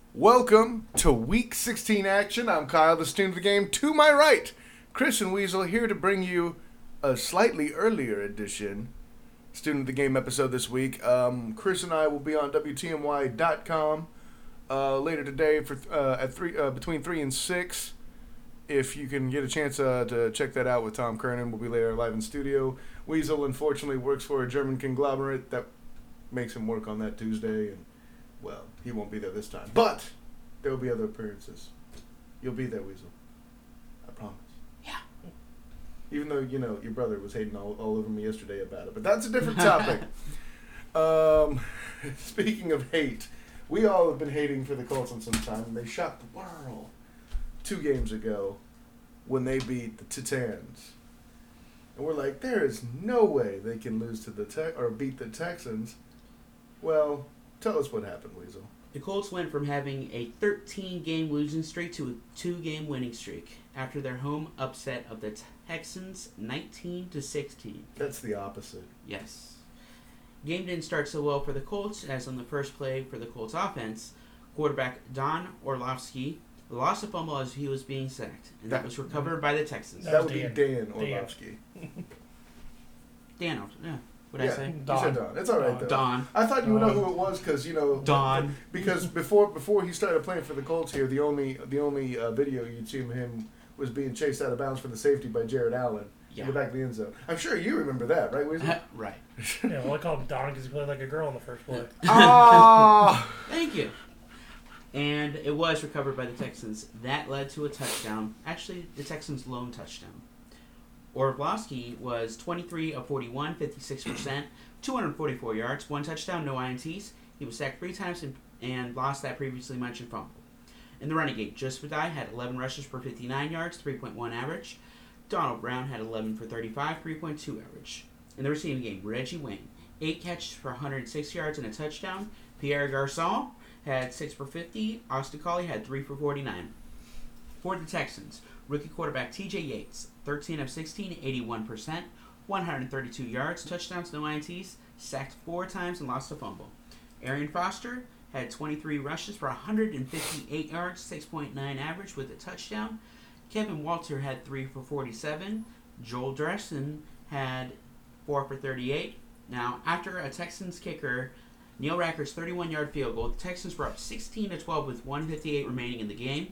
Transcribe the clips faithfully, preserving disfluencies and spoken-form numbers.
Welcome to Week sixteen action. I'm Kyle, the student of the game. To my right, Chris and Weasel here to bring you a slightly earlier edition student of the game episode this week. Um, Chris and I will be on W T M Y dot com uh, later today for uh, at three uh, between three and six. If you can get a chance uh, to check that out with Tom Kernan, we'll be later live in studio. Weasel unfortunately works for a German conglomerate that makes him work on that Tuesday, and well, he won't be there this time. But there will be other appearances. You'll be there, Weasel. I promise. Yeah. Even though, you know, your brother was hating all, all over me yesterday about it. But that's a different topic. um, speaking of hate, we all have been hating for the Colts on some time, and they shocked the world two games ago when they beat the Titans. And we're like, there is no way they can lose to the Te- or beat the Texans. Well, tell us what happened, Weasel. The Colts went from having a thirteen-game losing streak to a two-game winning streak after their home upset of the Texans nineteen to sixteen. That's the opposite. Yes. Game didn't start so well for the Colts, as on the first play for the Colts offense, quarterback Don Orlovsky lost a fumble as he was being sacked, and that, that was recovered by the Texans. That, that would Dan. be Dan Orlovsky. Dan, yeah. What yeah, I say? Don. You said Don. It's all right, though. Don. I thought you would know who it was because, you know... Don. Because before before he started playing for the Colts here, the only the only uh, video you'd see of him was being chased out of bounds for the safety by Jared Allen yeah. in the back of the end zone. I'm sure you remember that, right, Weasel? Right. Yeah, well, I called him Don because he played like a girl in the first play. Oh! Thank you. And it was recovered by the Texans. That led to a touchdown. Actually, the Texans' lone touchdown. Orlovsky was twenty-three of forty-one, fifty-six percent, two hundred forty-four yards, one touchdown, no I N Ts. He was sacked three times and, and lost that previously mentioned fumble. In the running game, Joseph Addai had eleven rushes for fifty-nine yards, three point one average. Donald Brown had eleven for thirty-five, three point two average. In the receiving game, Reggie Wayne, eight catches for one hundred six yards and a touchdown. Pierre Garçon had six for fifty. Austin Collie had three for forty-nine. For the Texans, rookie quarterback T J Yates, thirteen of sixteen, eighty-one percent, one hundred thirty-two yards, touchdowns, no I N Ts, sacked four times and lost a fumble. Arian Foster had twenty-three rushes for one hundred fifty-eight yards, six point nine average with a touchdown. Kevin Walter had three for forty-seven. Joel Dressen had four for thirty-eight. Now, after a Texans kicker, Neil Racker's thirty-one-yard field goal, the Texans were up sixteen to twelve with one fifty-eight remaining in the game.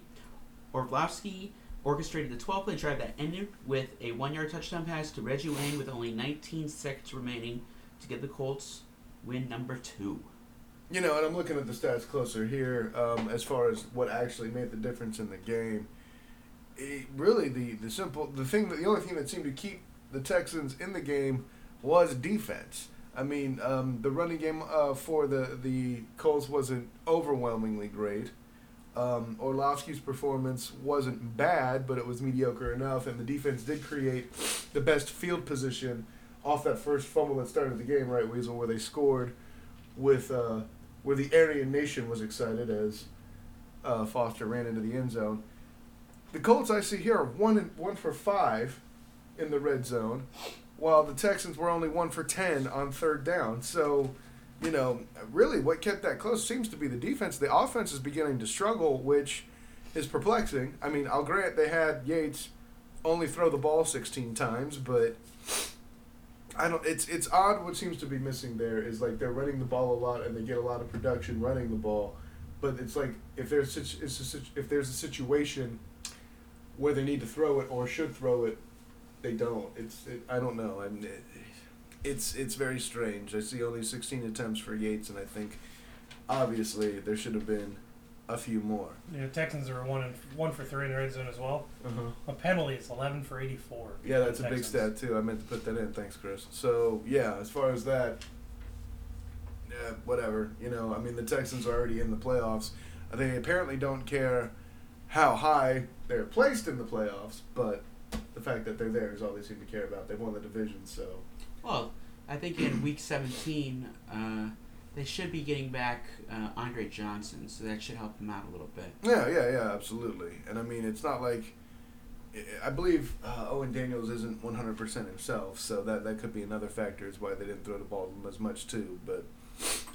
Orlovsky orchestrated the twelve-play drive that ended with a one-yard touchdown pass to Reggie Wayne with only nineteen seconds remaining to get the Colts win number two. You know, and I'm looking at the stats closer here um, as far as what actually made the difference in the game. It, really, the, the simple, the thing, that the only thing that seemed to keep the Texans in the game was defense. I mean, um, the running game uh, for the, the Colts wasn't overwhelmingly great. Um, Orlovsky's performance wasn't bad, but it was mediocre enough, and the defense did create the best field position off that first fumble that started the game, right, Weasel, where they scored with uh, where the Aryan Nation was excited as uh, Foster ran into the end zone. The Colts I see here are one and, one for five in the red zone, while the Texans were only one for ten on third down. So, you know, really what kept that close seems to be the defense. The offense is beginning to struggle, which is perplexing. I mean, I'll grant they had Yates only throw the ball sixteen times, but I don't. It's it's odd. What seems to be missing there is like they're running the ball a lot and they get a lot of production running the ball, but it's like if there's it's a, if there's a situation where they need to throw it or should throw it, they don't. It's it, I don't know. I mean, it, It's it's very strange. I see only sixteen attempts for Yates, and I think obviously there should have been a few more. Yeah, Texans are one and one for three in the red zone as well. Uh-huh. A penalty is eleven for eighty-four. Yeah, that's a big stat too. I meant to put that in. Thanks, Chris. So yeah, as far as that, yeah, whatever. You know, I mean the Texans are already in the playoffs. They apparently don't care how high they're placed in the playoffs, but the fact that they're there is all they seem to care about. They've won the division, so. Well, I think in week seventeen, uh, they should be getting back uh, Andre Johnson, so that should help them out a little bit. Yeah, yeah, yeah, absolutely. And I mean, it's not like I believe uh, Owen Daniels isn't one hundred percent himself, so that, that could be another factor is why they didn't throw the ball as much too. But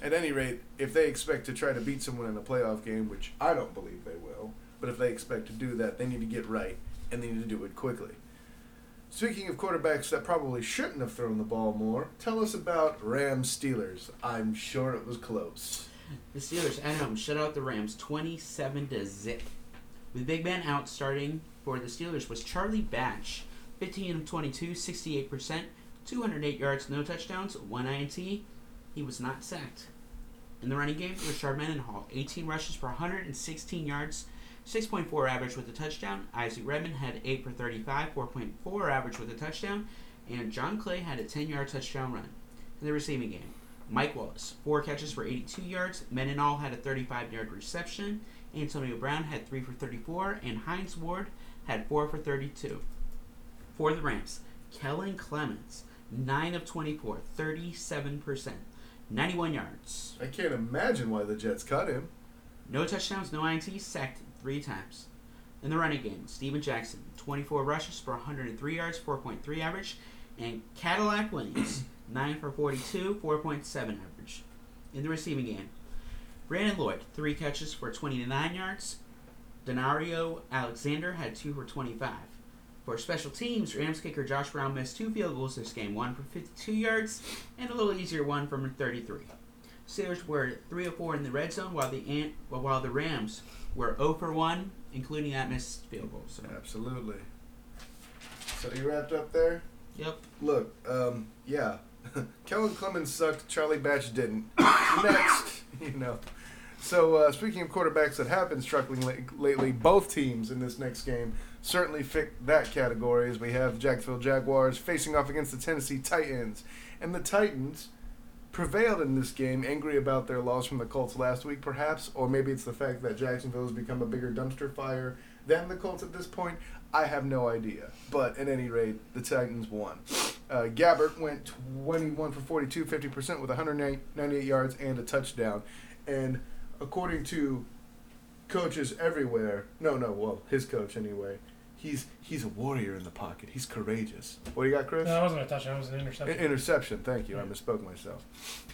At any rate, if they expect to try to beat someone in a playoff game, which I don't believe they will, but if they expect to do that, they need to get right, and they need to do it quickly. Speaking of quarterbacks that probably shouldn't have thrown the ball more, tell us about Rams Steelers. I'm sure it was close. The Steelers at home shut out the Rams twenty-seven to zip. With Big Ben out, starting for the Steelers was Charlie Batch, fifteen of twenty-two, sixty-eight percent, two hundred eight yards, no touchdowns, one I N T. He was not sacked. In the running game, Rashard Mendenhall, eighteen rushes for one hundred sixteen yards, six point four average with a touchdown. Isaac Redmond had eight for thirty-five, four point four average with a touchdown. And John Clay had a ten-yard touchdown run. In the receiving game, Mike Wallace, four catches for eighty-two yards. Mendenhall had a thirty-five-yard reception. Antonio Brown had three for thirty-four. And Hines Ward had four for thirty-two. For the Rams, Kellen Clemens, nine of twenty-four, thirty-seven percent, ninety-one yards. I can't imagine why the Jets cut him. No touchdowns, no I N Ts, sacked three times. In the running game, Steven Jackson, twenty-four rushes for one hundred three yards, four point three average. And Cadillac Williams, nine for forty-two, four point seven average. In the receiving game, Brandon Lloyd, three catches for twenty-nine yards. Denario Alexander had two for twenty-five. For special teams, Rams kicker Josh Brown missed two field goals this game, one for fifty-two yards and a little easier one from thirty-three. Steelers were three of four in the red zone, while the Ant, while the Rams were zero for one, including that missed field goal. So. Absolutely. So you wrapped up there? Yep. Look, um, yeah. Kellen Clemens sucked. Charlie Batch didn't. Next, you know. So uh, speaking of quarterbacks that have been struggling la- lately, both teams in this next game certainly fit that category, as we have Jacksonville Jaguars facing off against the Tennessee Titans. And the Titans prevailed in this game, angry about their loss from the Colts last week, perhaps, or maybe it's the fact that Jacksonville has become a bigger dumpster fire than the Colts at this point. I have no idea. But at any rate, the Titans won. Uh, Gabbert went twenty-one for forty-two, fifty percent with one hundred ninety-eight yards and a touchdown. And according to coaches everywhere, no, no, well, his coach anyway, he's he's a warrior in the pocket. He's courageous. What do you got, Chris? No, it wasn't a touchdown. It was an interception. I- interception, thank you. Yeah. I misspoke myself.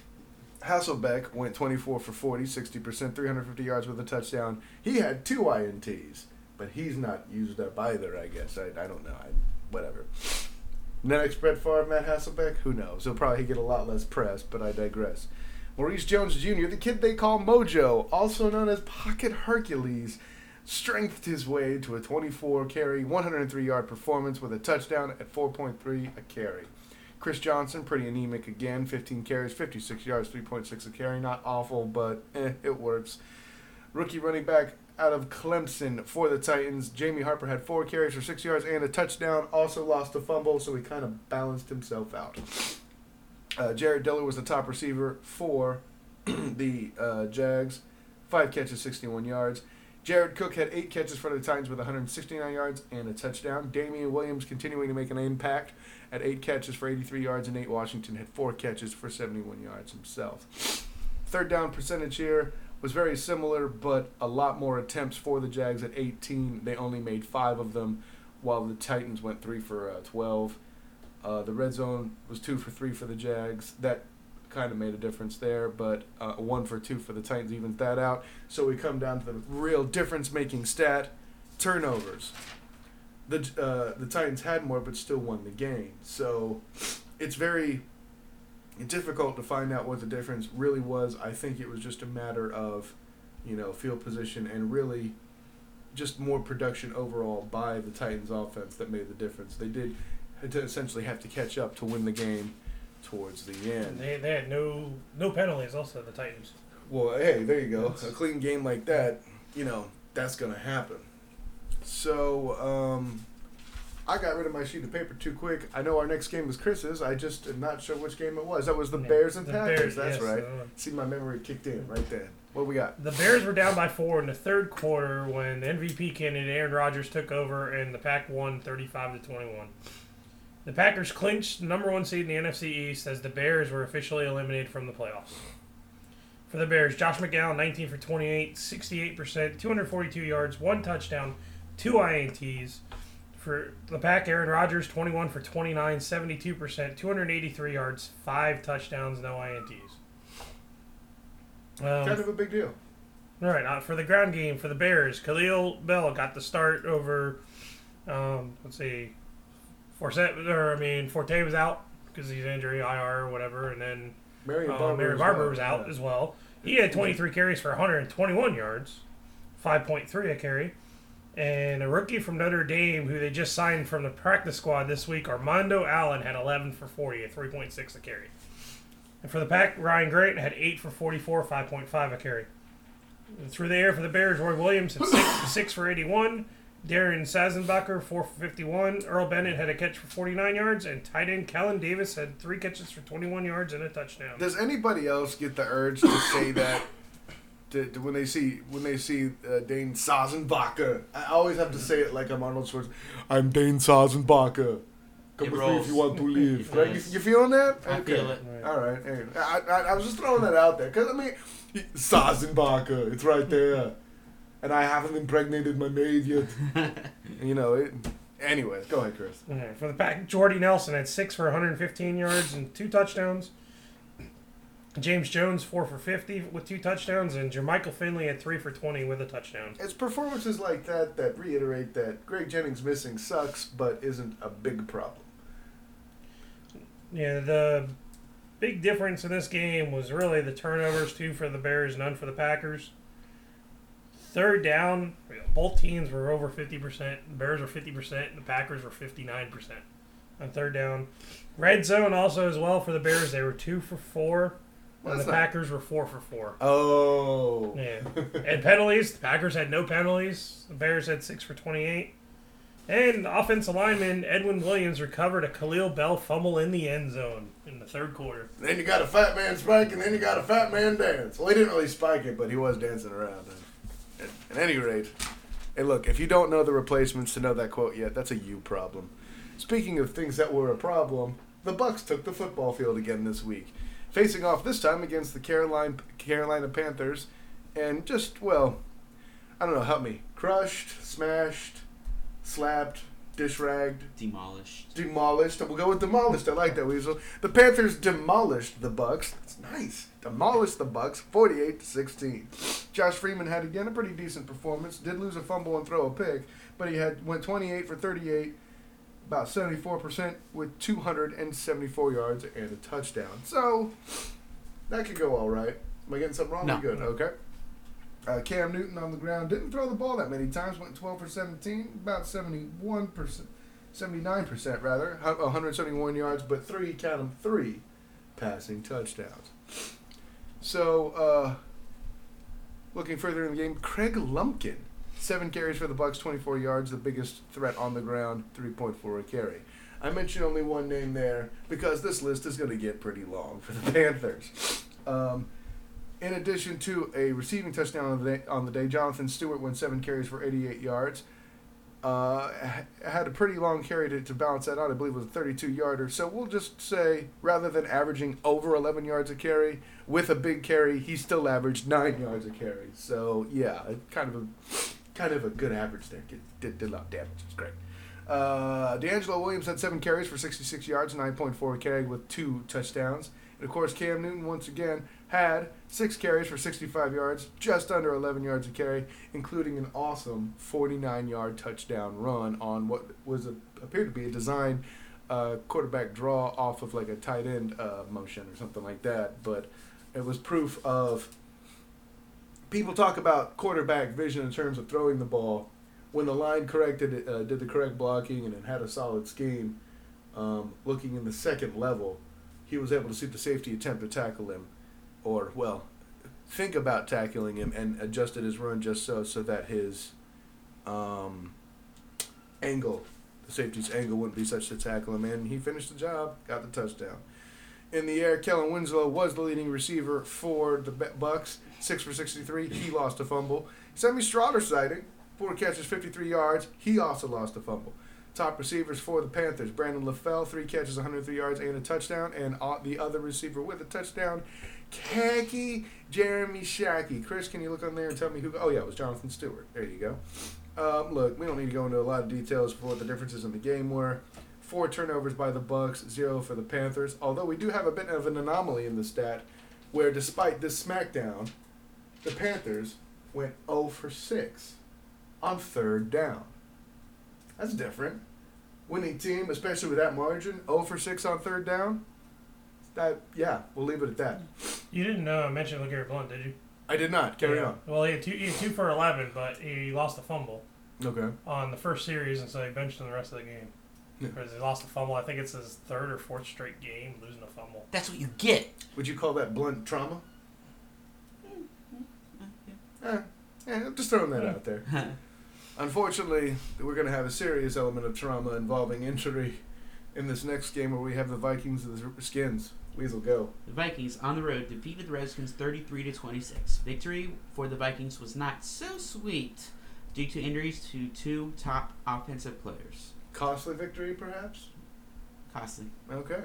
Hasselbeck went twenty-four for forty, sixty percent, three hundred fifty yards with a touchdown. He had two I N Ts, but he's not used up either, I guess. I, I don't know. I, whatever. Next, Brett Favre, Matt Hasselbeck? Who knows? He'll probably get a lot less press, but I digress. Maurice Jones Junior, the kid they call Mojo, also known as Pocket Hercules, strengthened his way to a twenty-four carry, one hundred three yard performance with a touchdown at four point three a carry. Chris Johnson, pretty anemic again, fifteen carries, fifty-six yards, three point six a carry. Not awful, but eh, it works. Rookie running back out of Clemson for the Titans, Jamie Harper had four carries for six yards and a touchdown. Also lost a fumble, so he kind of balanced himself out. Uh, Jared Diller was the top receiver for the uh, Jags. Five catches, sixty-one yards. Jared Cook had eight catches for the Titans with one hundred sixty-nine yards and a touchdown. Damian Williams continuing to make an impact at eight catches for eighty-three yards, and Nate Washington had four catches for seventy-one yards himself. Third down percentage here was very similar, but a lot more attempts for the Jags at eighteen. They only made five of them, while the Titans went three for uh, twelve. Uh, the red zone was two for three for the Jags. That kind of made a difference there, but uh, one for two for the Titans evens that out. So we come down to the real difference-making stat: turnovers. The uh, the Titans had more, but still won the game. So it's very difficult to find out what the difference really was. I think it was just a matter of, you know, field position and really just more production overall by the Titans offense that made the difference. They did had to essentially have to catch up to win the game towards the end. They, they had no no penalties also, the Titans. Well, hey, there you go. A clean game like that, you know, that's going to happen. So, um, I got rid of my sheet of paper too quick. I know our next game was Chris's. I just am not sure which game it was. That was the Yeah, Bears and the Packers. Bears, That's yes, right. uh, See, my memory kicked in right then. What we got? The Bears were down by four in the third quarter when the M V P candidate Aaron Rodgers took over and the Pack won thirty-five to twenty-one. The Packers clinched the number one seed in the N F C East as the Bears were officially eliminated from the playoffs. For the Bears, Josh McCown, nineteen for twenty-eight, sixty-eight percent, two hundred forty-two yards, one touchdown, two I N Ts. For the Pack, Aaron Rodgers, twenty-one for twenty-nine, seventy-two percent, two hundred eighty-three yards, five touchdowns, no I N Ts. Um, kind of a big deal. All right, uh, for the ground game for the Bears, Khalil Bell got the start over. Um, let's see, Forsett, or I mean Forte was out because he's injury I R or whatever, and then Marion uh, Barber, Mary was Barber out. was out Yeah. as well. He had twenty-three carries for one hundred twenty-one yards, five point three a carry. And a rookie from Notre Dame who they just signed from the practice squad this week, Armando Allen, had eleven for forty at three point six a carry. And for the Pack, Ryan Grant had eight for forty-four, five point five a carry. And through the air for the Bears, Roy Williams had six, six for eighty-one. Darren Sazenbacher, four for fifty-one. Earl Bennett had a catch for forty-nine yards. And tight end Kellen Davis had three catches for twenty-one yards and a touchdown. Does anybody else get the urge to say that to, to when they see when they see uh, Dane Sazenbacher? I always have to say it like I'm Arnold Schwarzenegger. I'm Dane Sazenbacher. Come It with rolls. me if you want to live. It Right? You, does. you feeling that? I feel it. Right. All right. Hey, I, I, I was just throwing that out there because I mean, Sazenbacher. It's right there, and I haven't impregnated my maid yet. You know it. Anyways, go ahead, Chris. Okay, for the Pack, Jordy Nelson had six for one hundred fifteen yards and two touchdowns. James Jones, four for fifty with two touchdowns. And Jermichael Finley had three for twenty with a touchdown. It's performances like that that reiterate that Greg Jennings missing sucks, but isn't a big problem. Yeah, the big difference in this game was really the turnovers, two for the Bears, none for the Packers. Third down, both teams were over fifty percent. The Bears were fifty percent, and the Packers were fifty-nine percent on third down. Red zone also as well for the Bears. They were two for four, Well, and the that's not- Packers were four for four. Oh. Yeah. And penalties, the Packers had no penalties. The Bears had six for twenty-eight. And offensive lineman Edwin Williams recovered a Khalil Bell fumble in the end zone in the third quarter. Then you got a fat man spike, and then you got a fat man dance. Well, he didn't really spike it, but he was dancing around. At, at any rate, hey, look, if you don't know the replacements to know that quote yet, that's a you problem. Speaking of things that were a problem, the Bucks took the football field again this week, facing off this time against the Carolina Carolina Panthers, and just, well, I don't know, help me, crushed, smashed, slapped, dish-ragged, Demolished. demolished. We'll go with demolished. I like that, Weasel. The Panthers demolished the Bucks. That's nice. Demolished the Bucks, forty-eight to sixteen. Josh Freeman had again a pretty decent performance. Did lose a fumble and throw a pick, but he had went twenty-eight for thirty-eight, about seventy-four percent with two hundred seventy-four yards and a touchdown. So that could go all right. Am I getting something wrong? No. We good. Okay. Uh, Cam Newton on the ground didn't throw the ball that many times. Went twelve for seventeen, about seventy-one percent, seventy-nine percent rather, one hundred seventy-one yards, but three, count them, three passing touchdowns. So, uh, looking further in the game, Craig Lumpkin, seven carries for the Bucks, twenty-four yards, the biggest threat on the ground, three point four a carry. I mentioned only one name there because this list is going to get pretty long for the Panthers. Um, in addition to a receiving touchdown on the day, on the day Jonathan Stewart went seven carries for eighty-eight yards. Uh, had a pretty long carry to, to balance that out. I believe it was a thirty-two yarder. So we'll just say, rather than averaging over eleven yards a carry, with a big carry, he still averaged nine yards a carry. So yeah, kind of a kind of a good average there. Did, did, did a lot of damage. It's great. Uh, D'Angelo Williams had seven carries for sixty-six yards, nine point four a carry with two touchdowns. And of course, Cam Newton once again had six carries for sixty-five yards, just under eleven yards a carry, including an awesome forty-nine-yard touchdown run on what was a, appeared to be a design uh, quarterback draw off of like a tight end uh, motion or something like that. But it was proof of people talk about quarterback vision in terms of throwing the ball. When the line corrected it, uh, did the correct blocking, and it had a solid scheme, um, looking in the second level, he was able to suit the safety attempt to tackle him, or, well, think about tackling him, and adjusted his run just so so that his um, angle, the safety's angle, wouldn't be such to tackle him, and he finished the job, got the touchdown. In the air, Kellen Winslow was the leading receiver for the Bucks, six for sixty-three. He lost a fumble. Sammy Stroughter sighting, four catches, fifty-three yards. He also lost a fumble. Top receivers for the Panthers, Brandon LaFell, three catches, one hundred three yards, and a touchdown. And the other receiver with a touchdown, Khaki Jeremy Shackey. Chris, can you look on there and tell me who? Oh, yeah, it was Jonathan Stewart. There you go. Um, look, we don't need to go into a lot of details for what the differences in the game were. Four turnovers by the Bucks, zero for the Panthers. Although we do have a bit of an anomaly in the stat where despite this smackdown, the Panthers went zero for six on third down. That's different. Winning team, especially with that margin, zero for six on third down. That yeah, we'll leave it at that. You didn't uh, mention LeGarrette Blount, did you? I did not. Carry Yeah. on. Well, he had two, he had two for eleven, but he lost a fumble Okay. on the first series, and so he benched him the rest of the game. Yeah. Because he lost a fumble. I think it's his third or fourth straight game losing a fumble. That's what you get. Would you call that blunt trauma? Eh, eh, I'm just throwing that out there. Unfortunately, we're going to have a serious element of trauma involving injury in this next game where we have the Vikings and the Skins. Weasel, go. The Vikings on the road defeated the Redskins thirty-three to twenty-six. Victory for the Vikings was not so sweet due to injuries to two top offensive players. Costly victory, perhaps? Costly. Okay.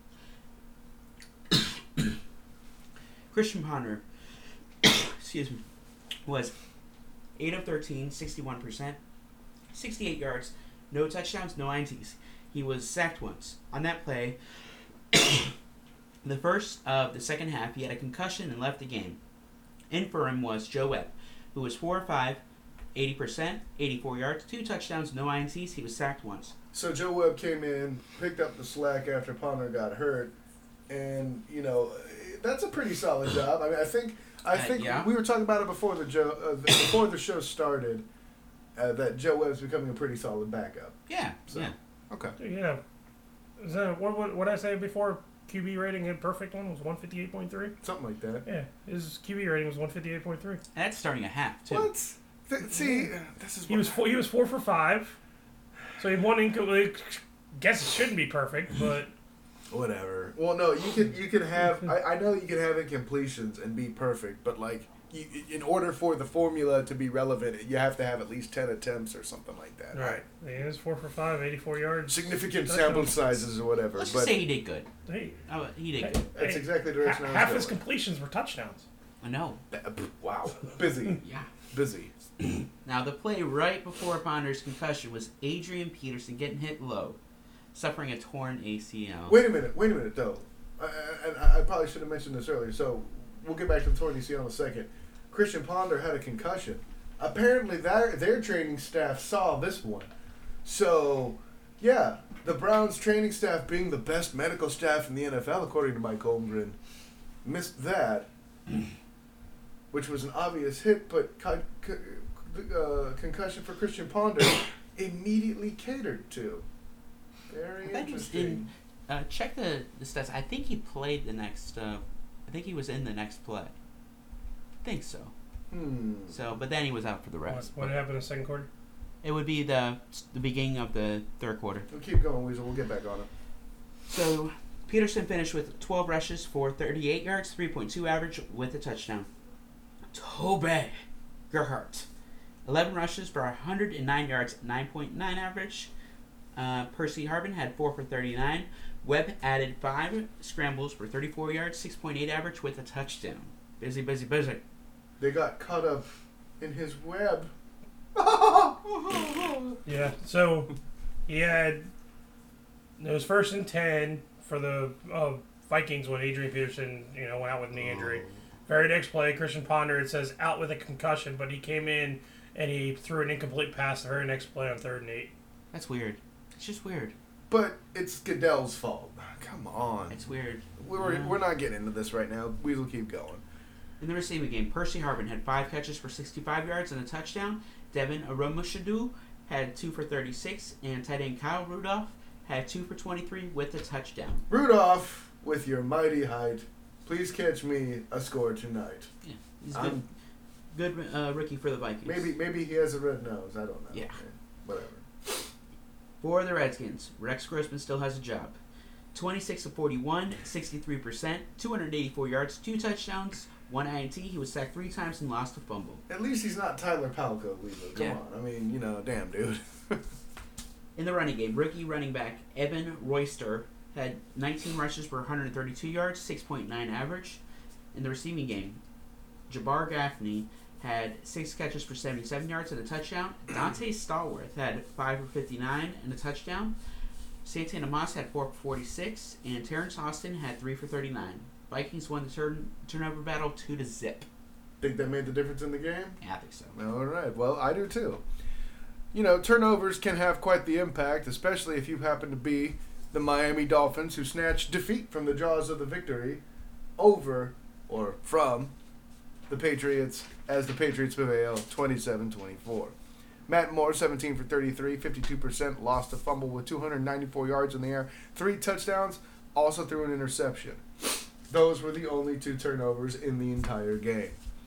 Christian Ponder, excuse me, was eight of thirteen, sixty-one percent, sixty-eight yards, no touchdowns, no I N Ts. He was sacked once. On that play, the first of the second half, he had a concussion and left the game. In for him was Joe Webb, who was four of five, eighty percent, eighty-four yards, two touchdowns, no I N Ts. He was sacked once. So Joe Webb came in, picked up the slack after Palmer got hurt, and you know that's a pretty solid job. I mean, I think I Uh, think yeah. we were talking about it before the Joe uh, the, before the show started. Uh, that Joe Webb's becoming a pretty solid backup. Yeah, So. yeah. Okay. Yeah. Is that, what what what I say before? Q B rating, a perfect one was one fifty-eight point three. Something like that. Yeah, his Q B rating was one fifty-eight point three. That's starting a half, too. What? Th- see, this is He what was four, he was four for five, so he had one incomplete. Guess it shouldn't be perfect, but whatever. Well, no, you can you can have. I, I know you can have incompletions and be perfect, but like, you, in order for the formula to be relevant, you have to have at least ten attempts or something like that. right. He was four for five, eighty-four yards. Significant Touchdown. sample sizes or whatever. Let's but just say he did good. Hey, Oh, he did hey, good. that's hey, exactly the direction ha- I was half going. his completions were touchdowns. I know. Uh, Wow. Busy. Yeah. Busy. Now, the play right before Ponder's concussion was Adrian Peterson getting hit low, suffering a torn A C L. Wait a minute. Wait a minute, though. I, I, I probably should have mentioned this earlier, so we'll get back to the torn A C L in a second. Christian Ponder had a concussion. Apparently, their, their training staff saw this one. So, yeah, the Browns training staff, being the best medical staff in the N F L, according to Mike Holmgren, missed that, which was an obvious hit, but con- con- uh, concussion for Christian Ponder immediately catered to. Very I think he was interesting. in. Uh, check the, the stats. I think he played the next. Uh, I think he was in the next play. I think so. Hmm. So, but then he was out for the What, rest. what happened in the second quarter? It would be the the beginning of the third quarter. We'll keep going, Weasel. We'll get back on it. So, Peterson finished with twelve rushes for thirty-eight yards, three point two average with a touchdown. Tobe Gerhardt, eleven rushes for one hundred nine yards, nine point nine average. Uh, Percy Harvin had four for thirty-nine. Webb added five scrambles for thirty-four yards, six point eight average with a touchdown. Busy, busy, busy. They got caught up in his web. Yeah, so he had it was first and ten for the uh, Vikings when Adrian Peterson, you know, went out with knee injury. Very next play, Christian Ponder, it says out with a concussion, but he came in and he threw an incomplete pass the very next play on third and eight. That's weird. It's just weird. But it's Goodell's fault. Come on. It's weird. We're, Yeah. we're not getting into this right now. Weasel, keep going. In the receiving game, Percy Harvin had five catches for sixty-five yards and a touchdown. Devin Aromushadu had two for thirty-six, and tight end Kyle Rudolph had two for twenty-three with a touchdown. Rudolph, with your mighty height, please catch me a score tonight. Yeah, he's a good, I'm- good uh, rookie for the Vikings. Maybe maybe he has a red nose. I don't know. Yeah. Whatever. For the Redskins, Rex Grossman still has a job. twenty-six of forty-one, sixty-three percent, two hundred eighty-four yards, two touchdowns, one I N T. He was sacked three times and lost a fumble. At least he's not Tyler Palco, Weasel. Come Yeah. on. I mean, you know, damn, dude. In the running game, rookie running back Evan Royster had nineteen rushes for one hundred thirty-two yards, six point nine average. In the receiving game, Jabbar Gaffney had six catches for seventy-seven yards and a touchdown. Dante Stallworth had five for fifty-nine and a touchdown. Santana Moss had four for forty-six, and Terrence Austin had three for thirty-nine. Vikings won the turn turnover battle two to zip. Think that made the difference in the game? Yeah, I think so. All right. Well, I do too. You know, turnovers can have quite the impact, especially if you happen to be the Miami Dolphins, who snatched defeat from the jaws of the victory over or from the Patriots as the Patriots prevail twenty-seven twenty-four. Matt Moore, seventeen for thirty-three, fifty-two percent, lost a fumble with two hundred ninety-four yards in the air, three touchdowns, also threw an interception. Those were the only two turnovers in the entire game.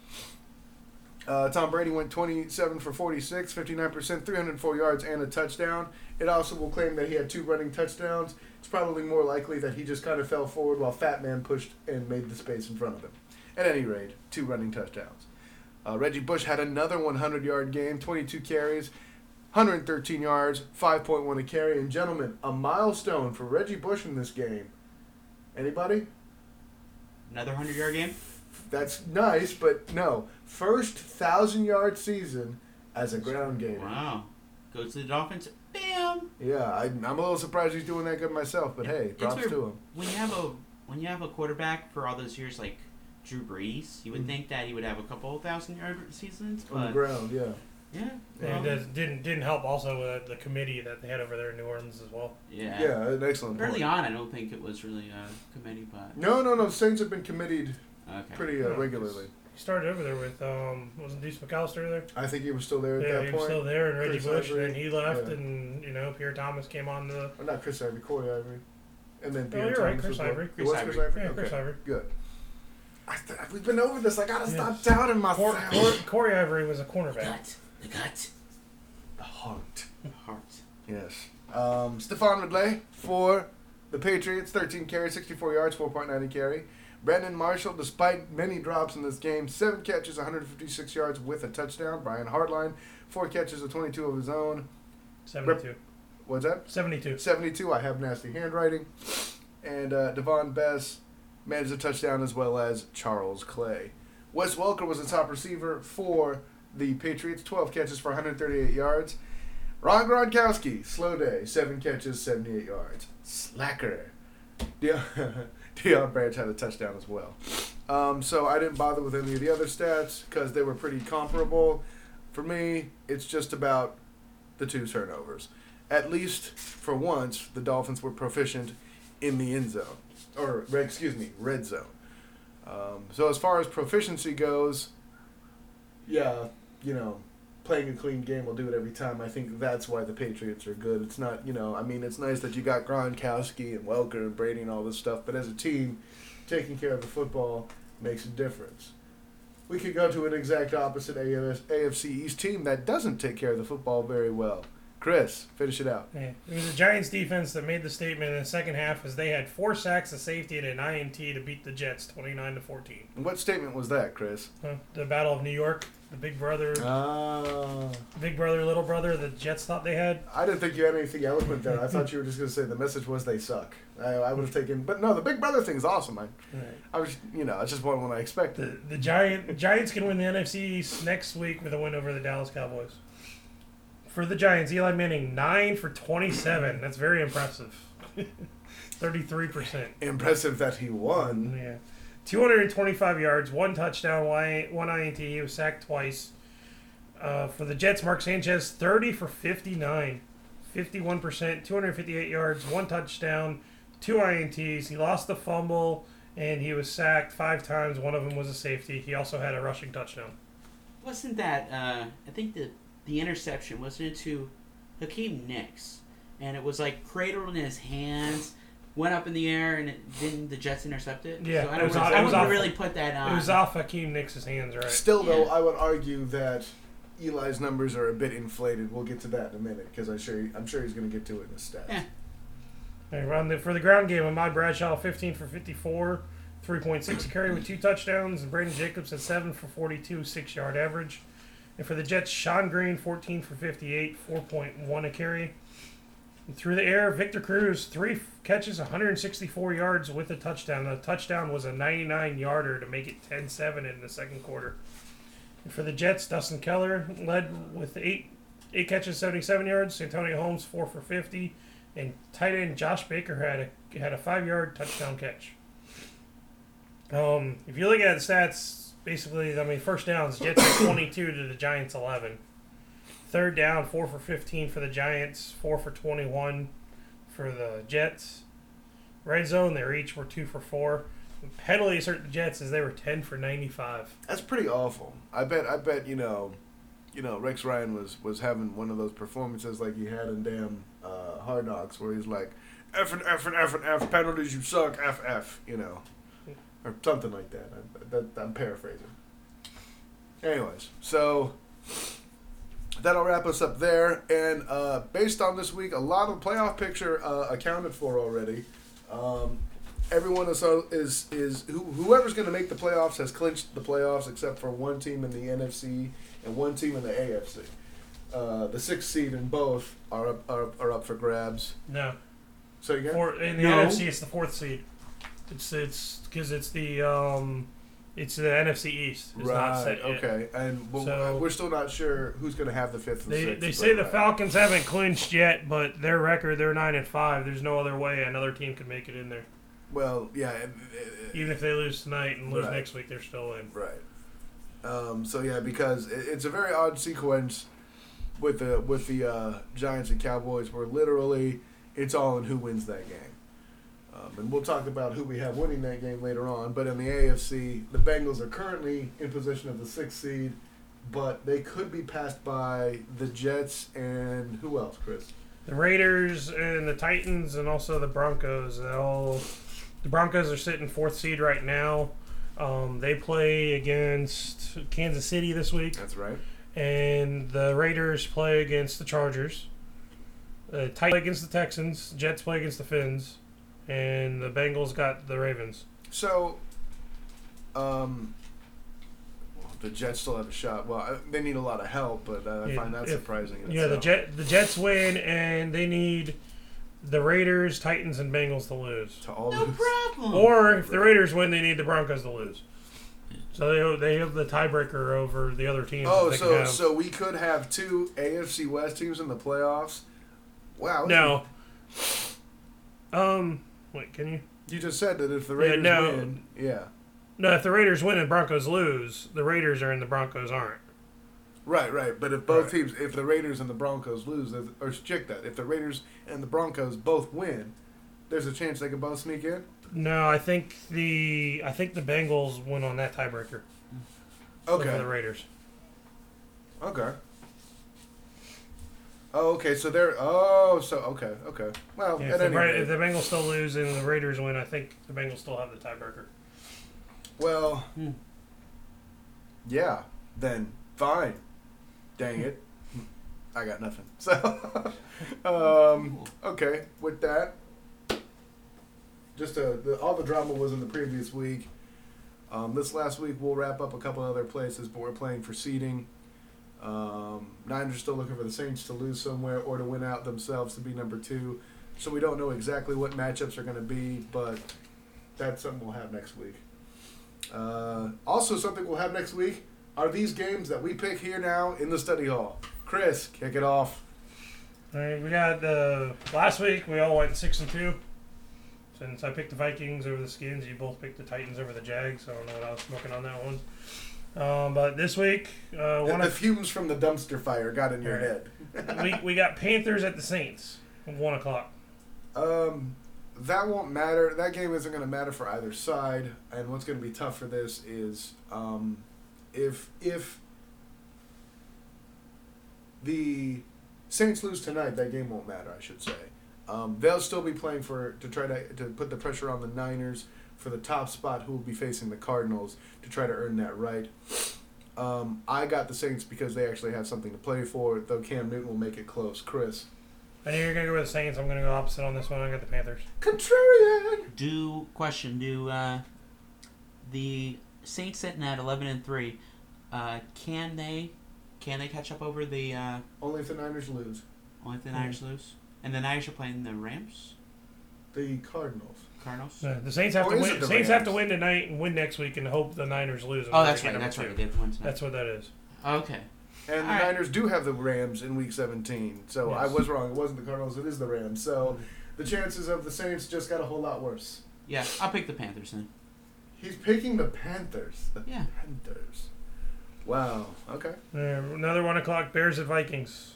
Uh, Tom Brady went twenty-seven for forty-six, fifty-nine percent, three hundred four yards, and a touchdown. It also will claim that he had two running touchdowns. It's probably more likely that he just kind of fell forward while Fat Man pushed and made the space in front of him. At any rate, two running touchdowns. Uh, Reggie Bush had another hundred-yard game, twenty-two carries, one hundred thirteen yards, five point one a carry. And gentlemen, a milestone for Reggie Bush in this game. Anybody? Another hundred-yard game? That's nice, but no. First thousand-yard season as a ground game. Wow. Goes to the Dolphins. Bam! Yeah, I, I'm a little surprised he's doing that good myself, but hey, It's props weird. to him. When you have a when you have a quarterback for all those years like Drew Brees, you would Mhm. think that he would have a couple of thousand yard seasons, On the but ground, yeah. yeah, And well, it does- didn't didn't help also with the committee that they had over there in New Orleans as well. yeah, Yeah, an excellent Early point. on, I don't think it was really a committee, but No, no, no. Saints have been committed okay. pretty uh, Yeah. regularly. He started over there with um wasn't Deuce McAllister there? I think he was still there at Yeah, that he point. was still there, and Reggie Chris Bush, Ivory. and then he left, Yeah. and you know Pierre Thomas came on the. Or not Chris Ivory, Corey Ivory. And then Oh, Pierre you're right, Thomas Chris was there. Ivory. It Chris was Ivory. Chris Ivory? Yeah, Okay, Chris Ivory. good. I th- we've been over this. I gotta stop Yes. doubting Cor- myself. Cor- Corey Ivory was a The cornerback. gut, the gut, The heart. the heart. Yes. Um, Stephon Ridley for the Patriots, thirteen carries, sixty-four yards, four point nine a carry. Brandon Marshall, despite many drops in this game, seven catches, one hundred fifty-six yards with a touchdown. Brian Hartline, four catches of twenty-two of his own. Seventy-two. What's that? Seventy-two. seventy-two. I have nasty handwriting. And uh, Devon Bess managed a touchdown as well as Charles Clay. Wes Welker was the top receiver for the Patriots, twelve catches for one hundred thirty-eight yards. Ron Gronkowski, slow day, seven catches, seventy-eight yards. Slacker. Deion, Deion Branch had a touchdown as well. Um, so I didn't bother with any of the other stats because they were pretty comparable. For me, it's just about the two turnovers. At least for once, the Dolphins were proficient in the end zone. Or, excuse me, red zone. Um, so as far as proficiency goes, yeah, you know, playing a clean game will do it every time. I think that's why the Patriots are good. It's not, you know, I mean, it's nice that you got Gronkowski and Welker and Brady and all this stuff, but as a team, taking care of the football makes a difference. We could go to an exact opposite A F C East team that doesn't take care of the football very well. Chris, finish it out. Yeah. It was the Giants defense that made the statement in the second half as they had four sacks, a safety, and an I N T to beat the Jets twenty-nine to fourteen. And what statement was that, Chris? Huh? The Battle of New York, the big brother, Ah. big brother, little brother, the Jets thought they had. I didn't think you had anything eloquent there. I thought you were just going to say the message was they suck. I, I would have taken, but no, the Big Brother thing's awesome. I, Right. I was, you know, it's just one when I expected. The the Giant Giants can win the N F C East next week with a win over the Dallas Cowboys. For the Giants, Eli Manning nine for twenty-seven. That's very impressive. Thirty-three percent. Impressive that he won. Yeah, two hundred twenty-five yards, one touchdown, one I N T. He was sacked twice. Uh, for the Jets, Mark Sanchez thirty for fifty-nine, fifty-one percent, two hundred fifty-eight yards, one touchdown, two I N Ts. He lost the fumble and he was sacked five times. One of them was a safety. He also had a rushing touchdown. Wasn't that uh, I think the the interception wasn't it to Hakeem Nicks, and it was like cradled in his hands, went up in the air, and it, didn't the Jets intercept it? Yeah, so I it don't was know, off- I it was wouldn't off- really put that on. It was off Hakeem Nicks' hands, right? Still, though, Yeah. I would argue that Eli's numbers are a bit inflated. We'll get to that in a minute because I'm sure I'm sure he's going to get to it in his stats. Yeah. Hey, around the, for the ground game, Ahmad Bradshaw fifteen for fifty-four, three point six carry with two touchdowns, and Brandon Jacobs at seven for forty-two, six yard average. And for the Jets, Sean Green fourteen for fifty-eight, four point one a carry. And through the air, Victor Cruz three catches, one hundred sixty-four yards with a touchdown. The touchdown was a ninety-nine yarder to make it ten seven in the second quarter. And for the Jets, Dustin Keller led with eight eight catches, seventy-seven yards. Antonio Holmes four for fifty. And tight end Josh Baker had a had a five yard touchdown catch. Um, if you look at the stats, basically, I mean, first downs, Jets are twenty-two to the Giants eleven. Third down, four for fifteen for the Giants, four for twenty-one for the Jets. Red zone, they each were two for four. Penalties hurt the Jets as they were ten for ninety-five. That's pretty awful. I bet. I bet you know, you know, Rex Ryan was, was having one of those performances like he had in damn uh, Hard Knocks, where he's like, F and F and F and F penalties, you suck, F F, you know, or something like that. I, that I'm paraphrasing. Anyways, so that'll wrap us up there. And uh, based on this week, a lot of playoff picture uh, accounted for already. Um, everyone is is is who, whoever's going to make the playoffs has clinched the playoffs, except for one team in the N F C and one team in the A F C. Uh, the sixth seed in both are up are, are up for grabs. No. So again, Four, in the No. N F C, it's the fourth seed. It's it's because it's the um, it's the N F C East. It's not right? set yet. Okay, and we'll, So- we're still not sure who's going to have the fifth and They sixth. they but, say the uh, Falcons haven't clinched yet, but their record they're nine and five. There's no other way another team could make it in there. Well, yeah, and, uh, Even if they lose tonight and lose Right. next week, they're still in. right. Um, so yeah, because it, it's a very odd sequence with the with the uh, Giants and Cowboys, where literally it's all in who wins that game. Um, and we'll talk about who we have winning that game later on. But in the A F C, the Bengals are currently in position of the sixth seed, but they could be passed by the Jets and who else, Chris? The Raiders and the Titans and also the Broncos. They all the Broncos are sitting fourth seed right now. Um, they play against Kansas City this week, That's right. and the Raiders play against the Chargers. The Titans play against the Texans. Jets play against the Finns, and the Bengals got the Ravens. So, um, well, the Jets still have a shot. Well, I, they need a lot of help, but uh, I Yeah, find that if- surprising. in Yeah, the itself. Jet the Jets win, and they need the Raiders, Titans, and Bengals to lose. to all No lose. problem. Or if the Raiders win, they need the Broncos to lose. So they they have the tiebreaker over the other teams. Oh, that they so can have. so we could have two A F C West teams in the playoffs. Wow. no. Um, wait, can you? You just said that if the Yeah, Raiders no. win, yeah. No, if the Raiders win and Broncos lose, the Raiders are and the Broncos aren't. Right, right. But if both Right. teams, if the Raiders and the Broncos lose, there's- or check that, if the Raiders and the Broncos both win, there's a chance they could both sneak in. No, I think the I think the Bengals win on that tiebreaker over Okay. the Raiders. Okay. Oh, okay. So they're. Oh, so okay, okay. Well, Yeah, at if, the, any Ra- rate, if the Bengals still lose and the Raiders win, I think the Bengals still have the tiebreaker. well, Hmm. yeah. Then fine. Dang it. I got nothing. So, um, okay. With that, just uh the, all the drama was in the previous week. Um, this last week we'll wrap up a couple other places, but we're playing for seeding. Um, Niners still looking for the Saints to lose somewhere or to win out themselves to be number two. So we don't know exactly what matchups are going to be, but that's something we'll have next week. Uh, also, something we'll have next week are these games that we pick here now in the study hall. Chris, kick it off. All right, we got the last week we all went six and two. Since I picked the Vikings over the Skins, you both picked the Titans over the Jags. So I don't know what I was smoking on that one. Um, but this week, uh, The, one the of, fumes from the dumpster fire got in your Right. head. we we got Panthers at the Saints, at one o'clock. Um, that won't matter. That game isn't going to matter for either side. And what's going to be tough for this is um, if if the Saints lose tonight, that game won't matter. I should say. Um, they'll still be playing for to try to to put the pressure on the Niners for the top spot, who will be facing the Cardinals to try to earn that right. Um, I got the Saints because they actually have something to play for, though Cam Newton will make it close. Chris. I know you're gonna go with the Saints. I'm gonna go opposite on this one. I got the Panthers. Contrarian! Do question? Do uh, the Saints sitting at eleven and three? Uh, can they can they catch up over the uh, Only if the Niners lose. only if the Niners lose? And the Niners are playing the Rams, The Cardinals. Cardinals. Uh, the Saints have Or to is win. it the Saints have to Rams? win tonight and win next week, and hope the Niners lose. and Oh, they that's get right. number That's two. right. They have the one tonight. That's what that is. Okay. And All the right. Niners do have the Rams in Week seventeen. So I Yes. was wrong. It wasn't the Cardinals. It is the Rams. So the chances of the Saints just got a whole lot worse. Yeah, I'll pick the Panthers then. He's picking the Panthers. The Yeah. Panthers. Wow. Okay. Uh, another one o'clock. Bears at Vikings.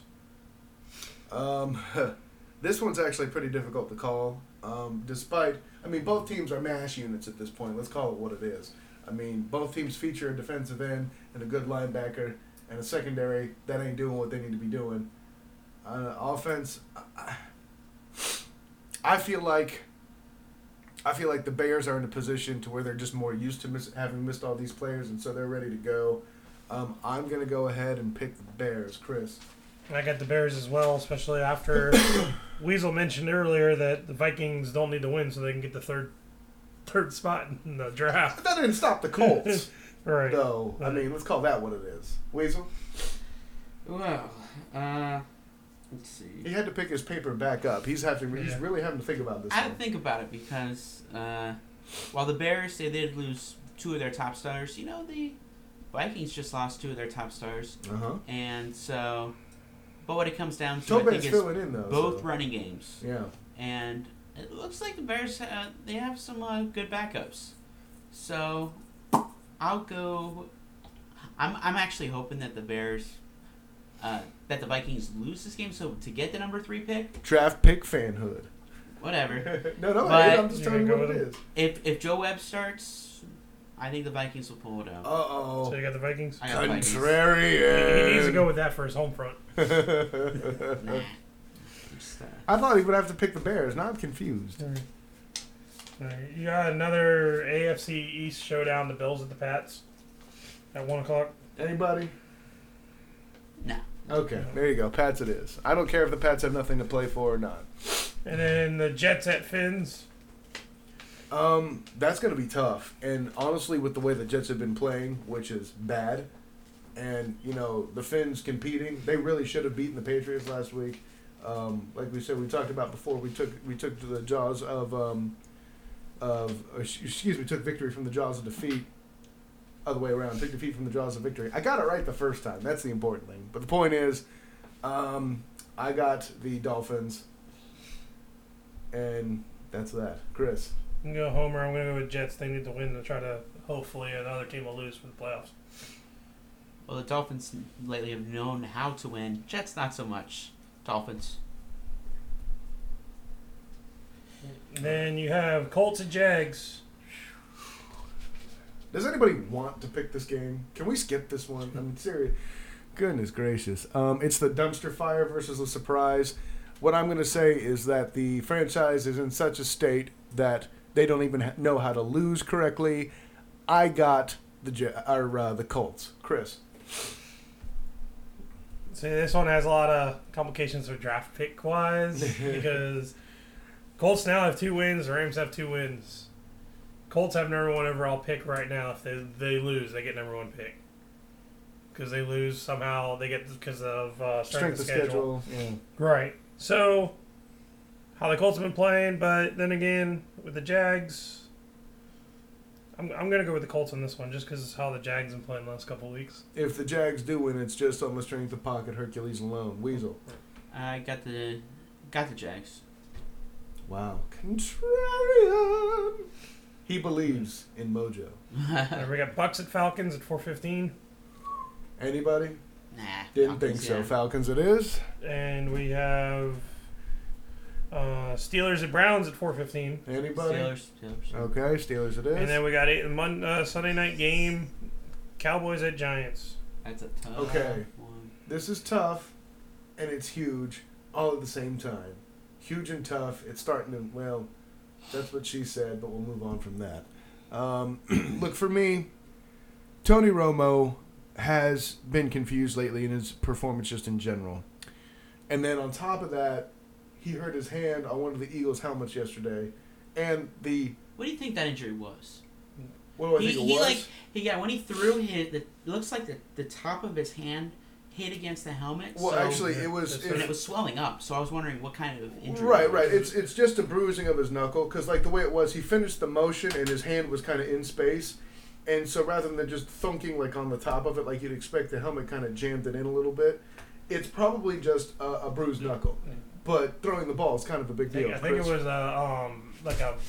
Um, this one's actually pretty difficult to call. Um, despite, I mean, both teams are mash units at this point. Let's call it what it is. I mean, both teams feature a defensive end and a good linebacker and a secondary that ain't doing what they need to be doing. Uh, offense, I, I feel like, I feel like the Bears are in a position to where they're just more used to miss, having missed all these players, and so they're ready to go. Um, I'm gonna go ahead and pick the Bears, Chris. I got the Bears as well, especially after Weasel mentioned earlier that the Vikings don't need to win so they can get the third third spot in the draft. That didn't stop the Colts, Right. though. I mean, let's call that what it is. Weasel. Well, uh, let's see. He had to pick his paper back up. He's having. He's Yeah. really having to think about this. I had one. to think about it because uh, while the Bears, they did lose two of their top stars, you know, the Vikings just lost two of their top stars. Uh huh. And so, but what it comes down to, I Tobin's think, is filling in though. both so. running games. Yeah. And it looks like the Bears, uh, they have some uh, good backups. So, I'll go. I'm I'm actually hoping that the Bears, uh, that the Vikings lose this game, so to get the number three pick, Draft pick fanhood. whatever. no, no, But- I'm just You telling you gonna what go it with is. If if Joe Webb starts, I think the Vikings will pull it out. Uh So oh. you got the Vikings? I got the Vikings. Contrarian. He needs to go with that for his home front. Nah. Just, uh, I thought he would have to pick the Bears. Now I'm confused. All right, you got another A F C East showdown, the Bills at the Pats at one o'clock. Anybody? no. Okay, there you go. Pats it is. I don't care if the Pats have nothing to play for or not. And then the Jets at Finns. Um, that's going to be tough. And honestly, with the way the Jets have been playing, which is bad, and, you know, the Finns competing, they really should have beaten the Patriots last week. Um, like we said, we talked about before, we took we took to the jaws of, um, of or, excuse me, took victory from the jaws of defeat. Other way around, took defeat from the jaws of victory. I got it right the first time. That's the important thing. But the point is, um, I got the Dolphins, and that's that. Chris. I'm going to go Homer. I'm going to go with Jets. They need to win to try to hopefully another team will lose for the playoffs. Well, the Dolphins lately have known how to win. Jets not so much. Dolphins. And then you have Colts and Jags. Does anybody want to pick this game? Can we skip this one? I mean, serious. Goodness gracious. Um, it's the dumpster fire versus the surprise. What I'm going to say is that the franchise is in such a state that they don't even ha- know how to lose correctly. I got the Ja- or, uh, the Colts. Chris. See, this one has a lot of complications with draft pick wise because Colts now have two wins. The Rams have two wins. Colts have number one overall pick right now. If they they lose, they get number one pick. Because they lose somehow, they get because of uh, strength, Strength of of schedule. schedule. Yeah. Right. So, how the Colts have been playing, but then again, with the Jags, I'm, I'm going to go with the Colts on this one just because it's how the Jags have been playing the last couple of weeks. If the Jags do win, it's just on the strength of pocket Hercules alone. Weasel. I got the got the Jags. Wow. Contrarian. He believes in mojo. Uh, we got Bucks at Falcons at four fifteen. Anybody? Nah. Didn't Falcons, think so. yeah. Falcons it is. And we have uh, Steelers at Browns at four fifteen. Anybody? Steelers. Steelers. Okay, Steelers it is. And then we got a Mon- uh, Sunday night game, Cowboys at Giants. That's a tough Okay. one. This is tough, and it's huge, all at the same time. Huge and tough. It's starting to, well, that's what she said, but we'll move on from that. Um, look, for me, Tony Romo has been confused lately in his performance just in general. And then on top of that, he hurt his hand on one of the Eagles' helmets yesterday. And the, What do you think that injury was? what do I he, think it he was? like he yeah when he threw hit the it looks like the, the top of his hand hit against the helmet. well, so, actually, it was... and and It, it was swelling up. So I was wondering what kind of injury. right, it was. right. It's it's just a bruising of his knuckle, because like the way it was, he finished the motion and his hand was kind of in space. And so rather than just thunking like on the top of it, like you'd expect, the helmet kind of jammed it in a little bit. It's probably just a, a bruised knuckle. But throwing the ball is kind of a big I think, deal. I think it Chris. was a, um, like a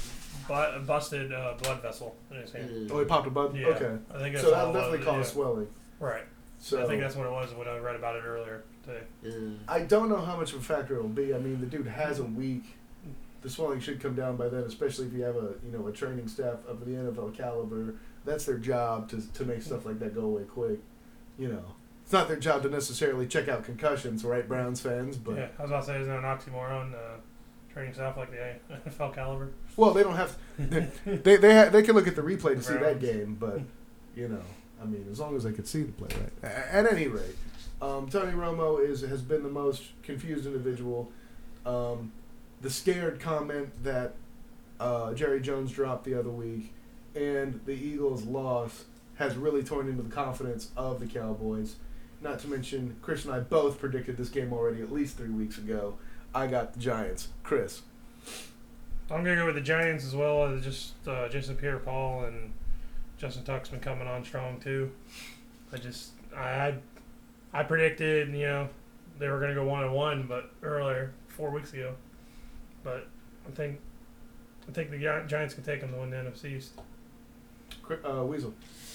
bu- busted uh, blood vessel in his hand. Oh, he popped a button? Yeah, Okay. I think that's So all that'll it definitely was, cause yeah. swelling. Right. So I think that's what it was when I read about it earlier today. Ugh. I don't know how much of a factor it will be. I mean, the dude has a week. The swelling should come down by then, especially if you have a you know a training staff of the N F L caliber. That's their job to to make stuff like that go away quick. You know, it's not their job to necessarily check out concussions, right, Browns fans? But Yeah, I was about to say, isn't that an oxymoron? Uh, training staff like the N F L caliber. well, they don't have. To, they they ha- they can look at the replay to see that Browns. game, but you know, I mean, as long as they could see the play, right? A- At any rate, um, Tony Romo is has been the most confused individual. Um, the scared comment that uh, Jerry Jones dropped the other week, and the Eagles' loss has really torn into the confidence of the Cowboys. Not to mention, Chris and I both predicted this game already at least three weeks ago. I got the Giants. Chris. I'm gonna go with the Giants as well as just uh, Jason Pierre-Paul and Justin Tuck's coming on strong too. I just I I predicted you know they were gonna go one and one, but earlier four weeks ago. But I think I think the Gi- Giants can take them to win the N F C East. Chri- Uh, Weasel.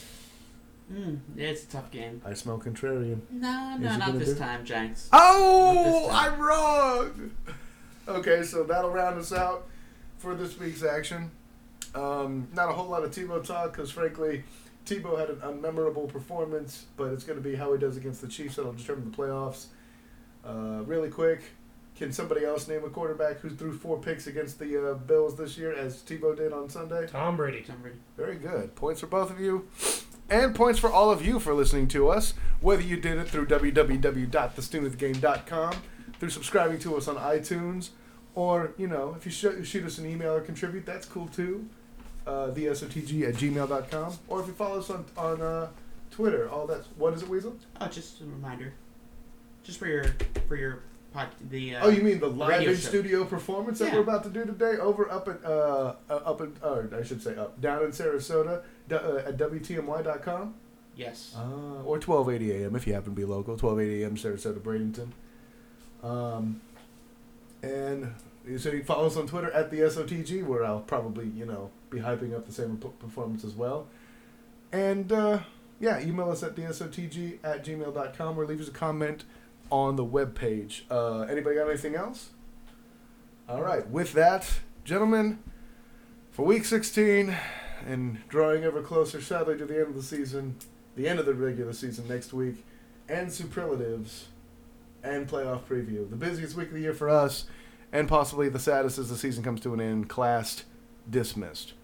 Mm, it's a tough game. I smell contrarian. No, Is no, it not gonna this do? time, Giants. Oh, Not this time. I'm wrong. Okay, so that'll round us out for this week's action. Um, not a whole lot of Tebow talk because, frankly, Tebow had an unmemorable performance, but it's going to be how he does against the Chiefs that'll determine the playoffs. Uh, really quick, can somebody else name a quarterback who threw four picks against the uh, Bills this year, as Tebow did on Sunday? Tom Brady. Tom Brady. Very good. Points for both of you. And points for all of you for listening to us, whether you did it through w w w dot the student of the game dot com, through subscribing to us on iTunes, or, you know, if you sh- shoot us an email or contribute, that's cool too. Uh, the S O T G at gmail dot com. Or if you follow us on, on uh, Twitter, all that's, what is it, Weasel? Oh, just a reminder. Just for your for your pod, the. Uh, oh, you mean the live radio in show. studio performance that Yeah. we're about to do today over up at, uh, uh, up at, or I should say up, down in Sarasota d- uh, at w t m y dot com? Yes. Uh, or twelve eighty a.m. if you happen to be local. twelve eighty a.m. Sarasota, Bradenton. Um, and so you follow us on Twitter at the S O T G, where I'll probably, you know, be hyping up the same p- performance as well. And, uh, yeah, email us at the S O T G at gmail dot com or leave us a comment on the webpage. Uh, anybody got anything else? All right. With that, gentlemen, for week sixteen and drawing ever closer, sadly, to the end of the season, the end of the regular season next week, and superlatives and playoff preview. The busiest week of the year for us, and possibly the saddest as the season comes to an end. Class dismissed.